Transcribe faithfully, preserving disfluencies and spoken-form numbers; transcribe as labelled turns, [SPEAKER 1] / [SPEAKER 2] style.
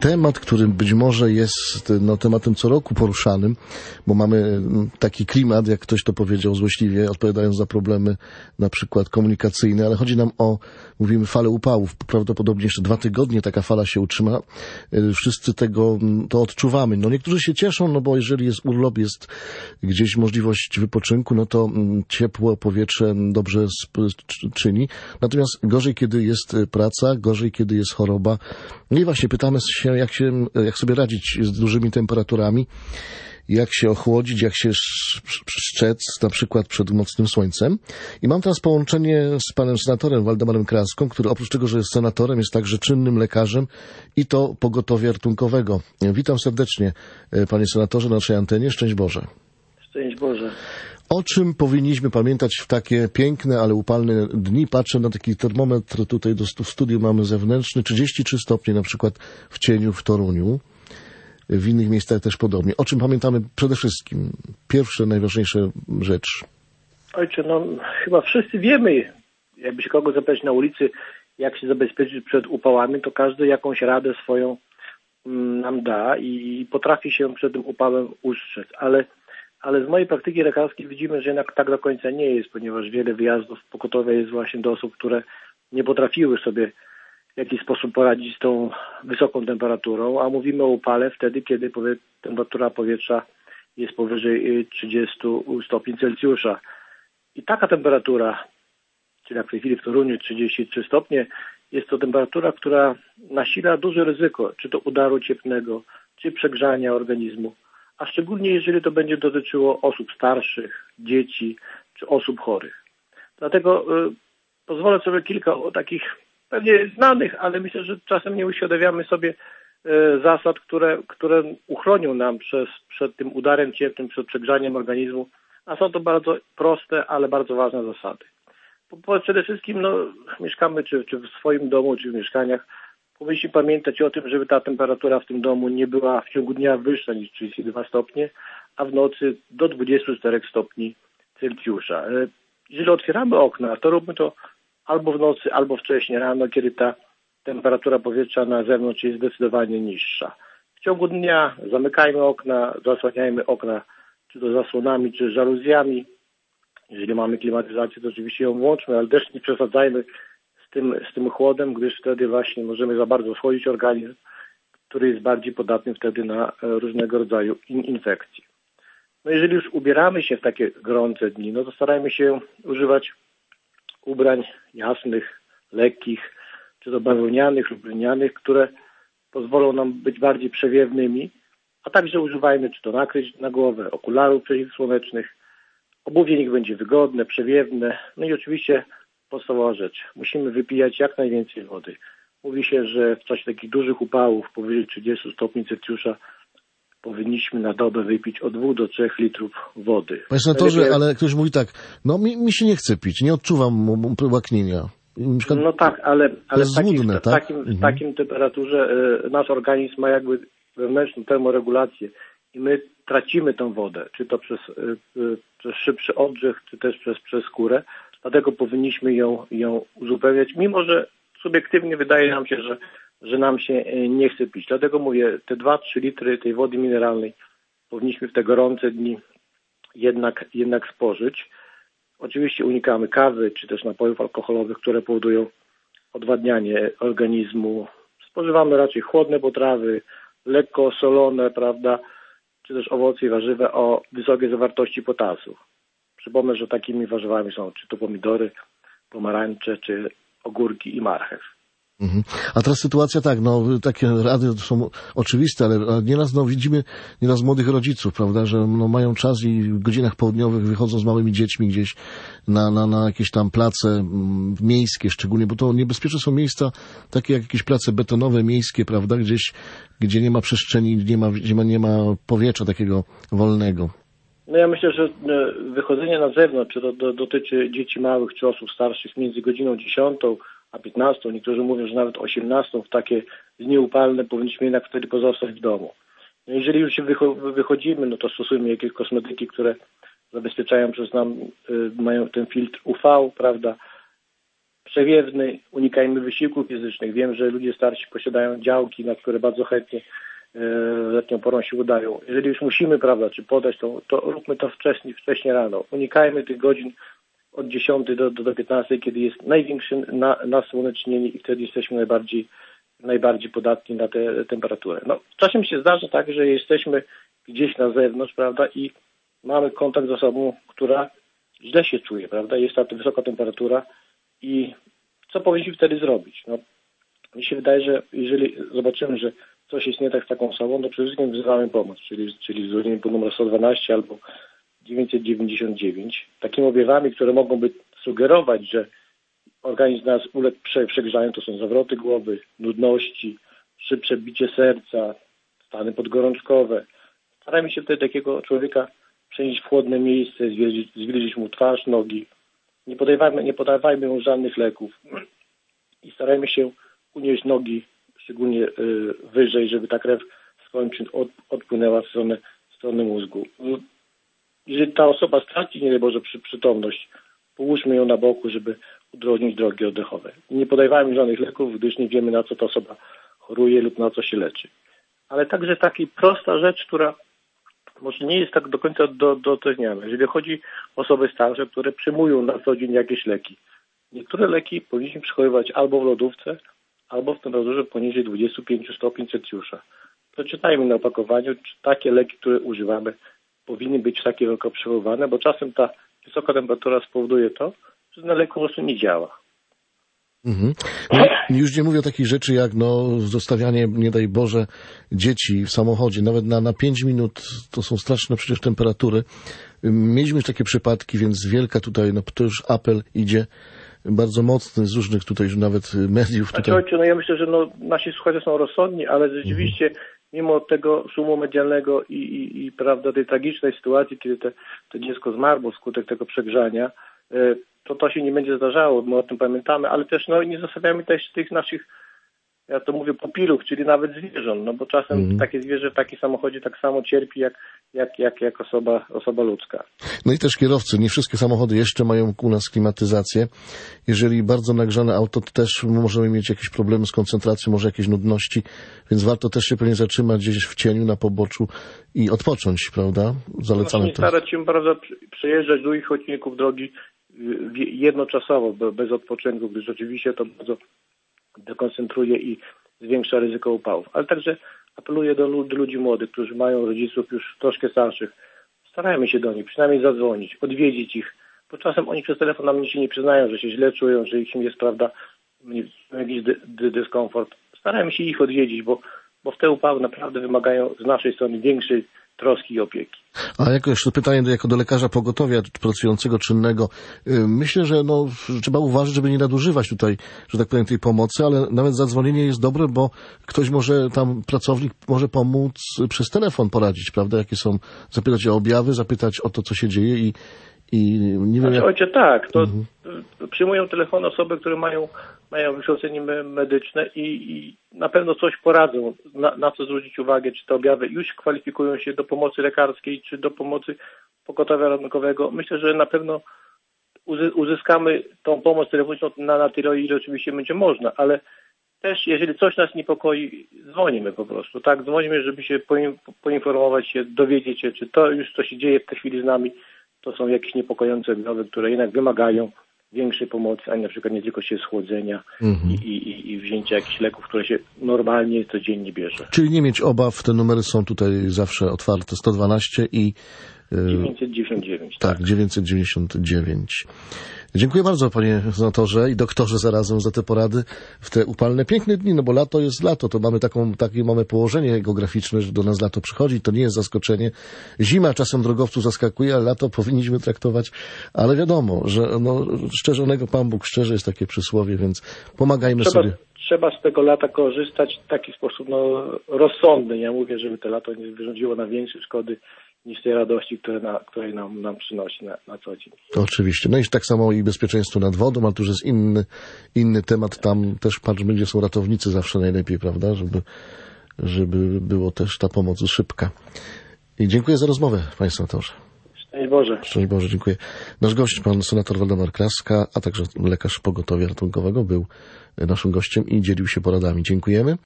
[SPEAKER 1] temat, który być może jest no, tematem co roku poruszanym, bo mamy taki klimat, jak ktoś to powiedział złośliwie, odpowiadając za problemy na przykład komunikacyjne, ale chodzi nam o, mówimy, falę upałów. Prawdopodobnie jeszcze dwa tygodnie taka fala się utrzyma. Wszyscy tego to odczuwamy. No niektórzy się cieszą, no bo jeżeli jest urlop, jest gdzieś możliwość wypoczynku, no to ciepłe powietrze dobrze czyni. Natomiast gorzej, kiedy jest praca, gorzej, kiedy jest choroba. No i właśnie pytamy się, jak, się, jak sobie radzić z dużymi temperaturami, jak się ochłodzić, jak się szczec, na przykład przed mocnym słońcem. I mam teraz połączenie z panem senatorem Waldemarem Kraską, który oprócz tego, że jest senatorem, jest także czynnym lekarzem i to pogotowia ratunkowego. Witam serdecznie, panie senatorze, na naszej antenie. Szczęść Boże.
[SPEAKER 2] Szczęść Boże.
[SPEAKER 1] O czym powinniśmy pamiętać w takie piękne, ale upalne dni? Patrzę na taki termometr tutaj do w studiu mamy zewnętrzny, trzydzieści trzy stopnie na przykład w cieniu w Toruniu. W innych miejscach też podobnie. O czym pamiętamy przede wszystkim? Pierwsze, najważniejsza rzecz.
[SPEAKER 2] Ojcze, no chyba wszyscy wiemy, jakby się kogo zapytać na ulicy, jak się zabezpieczyć przed upałami, to każdy jakąś radę swoją nam da i potrafi się przed tym upałem ustrzec. Ale Ale z mojej praktyki lekarskiej widzimy, że jednak tak do końca nie jest, ponieważ wiele wyjazdów pogotowia jest właśnie do osób, które nie potrafiły sobie w jakiś sposób poradzić z tą wysoką temperaturą, a mówimy o upale wtedy, kiedy powie, temperatura powietrza jest powyżej trzydziestu stopni Celsjusza. I taka temperatura, czyli jak w tej chwili w Toruniu trzydzieści trzy stopnie, jest to temperatura, która nasila duże ryzyko, czy to udaru cieplnego, czy przegrzania organizmu. A szczególnie jeżeli to będzie dotyczyło osób starszych, dzieci czy osób chorych. Dlatego y, pozwolę sobie kilka o takich pewnie znanych, ale myślę, że czasem nie uświadamiamy sobie y, zasad, które, które uchronią nam przez, przed tym udarem cieplnym, przed przegrzaniem organizmu. A są to bardzo proste, ale bardzo ważne zasady. Po, po, przede wszystkim no, mieszkamy czy, czy w swoim domu, czy w mieszkaniach. Powinniśmy pamiętać o tym, żeby ta temperatura w tym domu nie była w ciągu dnia wyższa niż trzydzieści dwa stopnie, a w nocy do dwudziestu czterech stopni Celsjusza. Jeżeli otwieramy okna, to róbmy to albo w nocy, albo wcześniej rano, kiedy ta temperatura powietrza na zewnątrz jest zdecydowanie niższa. W ciągu dnia zamykajmy okna, zasłaniajmy okna czy to zasłonami, czy żaluzjami. Jeżeli mamy klimatyzację, to oczywiście ją włączmy, ale też nie przesadzajmy z tym, z tym chłodem, gdyż wtedy właśnie możemy za bardzo wchodzić organizm, który jest bardziej podatny wtedy na różnego rodzaju in, infekcje. No jeżeli już ubieramy się w takie gorące dni, no to starajmy się używać ubrań jasnych, lekkich, czy to bawełnianych lub lnianych, które pozwolą nam być bardziej przewiewnymi, a także używajmy czy to nakryć na głowę, okularów przeciwsłonecznych. Obuwie niech będzie wygodne, przewiewne, no i oczywiście podstawowa rzecz. Musimy wypijać jak najwięcej wody. Mówi się, że w czasie takich dużych upałów powyżej trzydziestu stopni Celsjusza powinniśmy na dobę wypić od dwóch do trzech litrów wody.
[SPEAKER 1] Panie senatorze, ale ktoś mówi tak, no mi, mi się nie chce pić, nie odczuwam łaknienia. Przykład,
[SPEAKER 2] no tak, ale, ale w, takim,
[SPEAKER 1] złudne,
[SPEAKER 2] w,
[SPEAKER 1] tak?
[SPEAKER 2] takim, w takim temperaturze y, nasz organizm ma jakby wewnętrzną termoregulację i my tracimy tę wodę, czy to przez, y, y, przez szybszy oddech, czy też przez, przez skórę. Dlatego powinniśmy ją, ją uzupełniać, mimo że subiektywnie wydaje nam się, że, że nam się nie chce pić. Dlatego mówię, te dwa trzy litry tej wody mineralnej powinniśmy w te gorące dni jednak, jednak spożyć. Oczywiście unikamy kawy, czy też napojów alkoholowych, które powodują odwadnianie organizmu. Spożywamy raczej chłodne potrawy, lekko solone, prawda, czy też owoce i warzywa o wysokiej zawartości potasu. Przypomnę, że takimi warzywami są czy to pomidory, pomarańcze, czy ogórki i marchew.
[SPEAKER 1] Mhm. A teraz sytuacja tak, no takie rady są oczywiste, ale nieraz no, widzimy nieraz młodych rodziców, prawda, że no, mają czas i w godzinach południowych wychodzą z małymi dziećmi gdzieś na, na, na jakieś tam place m, miejskie szczególnie, bo to niebezpieczne są miejsca takie jak jakieś place betonowe, miejskie, prawda, gdzieś, gdzie nie ma przestrzeni, nie ma, gdzie nie ma powietrza takiego wolnego.
[SPEAKER 2] No ja myślę, że wychodzenie na zewnątrz, czy to do, dotyczy dzieci małych, czy osób starszych między godziną dziesiątą a piętnastą, niektórzy mówią, że nawet osiemnastą, w takie dni upalne powinniśmy jednak wtedy pozostać w domu. No jeżeli już się wycho- wychodzimy, no to stosujmy jakieś kosmetyki, które zabezpieczają przez nam, y, mają ten filtr U V, prawda, przewiewny, unikajmy wysiłków fizycznych. Wiem, że ludzie starsi posiadają działki, na które bardzo chętnie w letnią porą się udają. Jeżeli już musimy, prawda, czy podać, to, to róbmy to wcześniej, wcześniej rano. Unikajmy tych godzin od dziesiątej do, do, do piętnastej, kiedy jest największe na, nasłonecznienie i wtedy jesteśmy najbardziej, najbardziej podatni na tę temperaturę. No, czasem się zdarza tak, że jesteśmy gdzieś na zewnątrz, prawda, i mamy kontakt z osobą, która źle się czuje, prawda, jest ta wysoka temperatura i co powinniśmy wtedy zrobić? No, mi się wydaje, że jeżeli zobaczymy, że coś jest nie tak z taką osobą, to przede wszystkim wzywamy pomoc, czyli, czyli dzwonimy po numer sto dwanaście albo dziewięćset dziewięćdziesiąt dziewięć. Takimi objawami, które mogą by sugerować, że organizm nas uległ prze, przegrzaniu, to są zawroty głowy, nudności, szybsze bicie serca, stany podgorączkowe. Starajmy się wtedy takiego człowieka przenieść w chłodne miejsce, zwilżyć, zwilżyć mu twarz, nogi. Nie podawajmy, nie podawajmy mu żadnych leków i starajmy się unieść nogi szczególnie y, wyżej, żeby ta krew z kończyn od, odpłynęła w stronę, w stronę mózgu. Jeżeli ta osoba straci, nie daj Boże, przy, przytomność, połóżmy ją na boku, żeby udrożnić drogi oddechowe. Nie podawajmy żadnych leków, gdyż nie wiemy, na co ta osoba choruje lub na co się leczy. Ale także taka prosta rzecz, która może nie jest tak do końca do, doceniana. Jeżeli chodzi o osoby starsze, które przyjmują na co dzień jakieś leki. Niektóre leki powinniśmy przechowywać albo w lodówce, albo w temperaturze poniżej dwudziestu pięciu stopni Celsjusza. Przeczytajmy na opakowaniu, czy takie leki, które używamy, powinny być takie leki przechowywane, bo czasem ta wysoka temperatura spowoduje to, że ten lek po prostu nie działa.
[SPEAKER 1] Mhm. Już nie mówię o takich rzeczy jak no, zostawianie, nie daj Boże, dzieci w samochodzie. Nawet na, na pięć minut to są straszne przecież temperatury. Mieliśmy już takie przypadki, więc wielka tutaj, no to już apel idzie bardzo mocny z różnych tutaj już nawet mediów. Tutaj.
[SPEAKER 2] Znaczy, no ja myślę, że no, nasi słuchacze są rozsądni, ale rzeczywiście mhm. mimo tego szumu medialnego i, i, i prawda, tej tragicznej sytuacji, kiedy te, to dziecko zmarło wskutek tego przegrzania, y, to to się nie będzie zdarzało, my o tym pamiętamy, ale też no, nie zostawiamy też tych naszych, ja to mówię, pupilów, czyli nawet zwierząt, no bo czasem mm. takie zwierzę w takim samochodzie tak samo cierpi jak, jak, jak, jak osoba, osoba ludzka.
[SPEAKER 1] No i też kierowcy, nie wszystkie samochody jeszcze mają u nas klimatyzację. Jeżeli bardzo nagrzane auto, to też możemy mieć jakieś problemy z koncentracją, może jakieś nudności, więc warto też się pewnie zatrzymać gdzieś w cieniu, na poboczu i odpocząć, prawda? Zalecamy
[SPEAKER 2] no,
[SPEAKER 1] to.
[SPEAKER 2] Starać się bardzo przejeżdżać długich odcinków drogi jednoczasowo, bez odpoczynku, gdyż oczywiście to bardzo dekoncentruje i zwiększa ryzyko upałów. Ale także apeluję do, do ludzi młodych, którzy mają rodziców już troszkę starszych. Starajmy się do nich, przynajmniej zadzwonić, odwiedzić ich, bo czasem oni przez telefon nam się nie przyznają, że się źle czują, że ich jest, prawda, jakiś dy, dy, dyskomfort. Starajmy się ich odwiedzić, bo, bo w te upały naprawdę wymagają z naszej strony większej troski i opieki.
[SPEAKER 1] A jakoś to pytanie do, jako do lekarza pogotowia pracującego, czynnego. Myślę, że no, trzeba uważać, żeby nie nadużywać tutaj, że tak powiem, tej pomocy, ale nawet zadzwonienie jest dobre, bo ktoś może, tam pracownik może pomóc przez telefon poradzić, prawda? Jakie są, zapytać o objawy, zapytać o to, co się dzieje i, i nie wiem...
[SPEAKER 2] Znaczy,
[SPEAKER 1] jak...
[SPEAKER 2] ojcze, tak, to
[SPEAKER 1] mhm.
[SPEAKER 2] przyjmują telefon osoby, które mają, mają wykształcenie medyczne i, i na pewno coś poradzą, na, na co zwrócić uwagę, czy te objawy już kwalifikują się do pomocy lekarskiej, czy do pomocy pogotowia ratunkowego. Myślę, że na pewno uzyskamy tą pomoc telefoniczną na, na tyle, ile oczywiście będzie można, ale też jeżeli coś nas niepokoi, dzwonimy po prostu, tak, dzwonimy, żeby się poinformować się, dowiedzieć się, czy to już, co się dzieje w tej chwili z nami, to są jakieś niepokojące objawy, które jednak wymagają większej pomocy, a na przykład nie tylko się schłodzenia mm-hmm. i, i, i wzięcia jakichś leków, które się normalnie, codziennie bierze.
[SPEAKER 1] Czyli nie mieć obaw, te numery są tutaj zawsze otwarte, sto dwanaście i...
[SPEAKER 2] dziewięćset dziewięćdziesiąt dziewięć.
[SPEAKER 1] Tak, tak, dziewięćset dziewięćdziesiąt dziewięć. Dziękuję bardzo, panie senatorze i doktorze zarazem za te porady w te upalne, piękne dni, no bo lato jest lato, to mamy taką, takie mamy położenie geograficzne, że do nas lato przychodzi, to nie jest zaskoczenie. Zima czasem drogowców zaskakuje, ale lato powinniśmy traktować, ale wiadomo, że no, szczerzonego Pan Bóg szczerze jest takie przysłowie, więc pomagajmy
[SPEAKER 2] trzeba,
[SPEAKER 1] sobie.
[SPEAKER 2] Trzeba z tego lata korzystać w taki sposób no, rozsądny. Ja mówię, żeby to lato nie wyrządziło na większe szkody niż tej radości, które, na, której nam, nam przynosi na, na co dzień.
[SPEAKER 1] Oczywiście. No i tak samo i bezpieczeństwo nad wodą, ale to już jest inny, inny temat. Tam też patrzmy, gdzie są ratownicy zawsze najlepiej, prawda? Żeby, żeby było też ta pomoc szybka. I dziękuję za rozmowę, panie senatorze.
[SPEAKER 2] Szczęść Boże.
[SPEAKER 1] Szczęść Boże, dziękuję. Nasz gość, pan senator Waldemar Kraska, a także lekarz pogotowia ratunkowego, był naszym gościem i dzielił się poradami. Dziękujemy.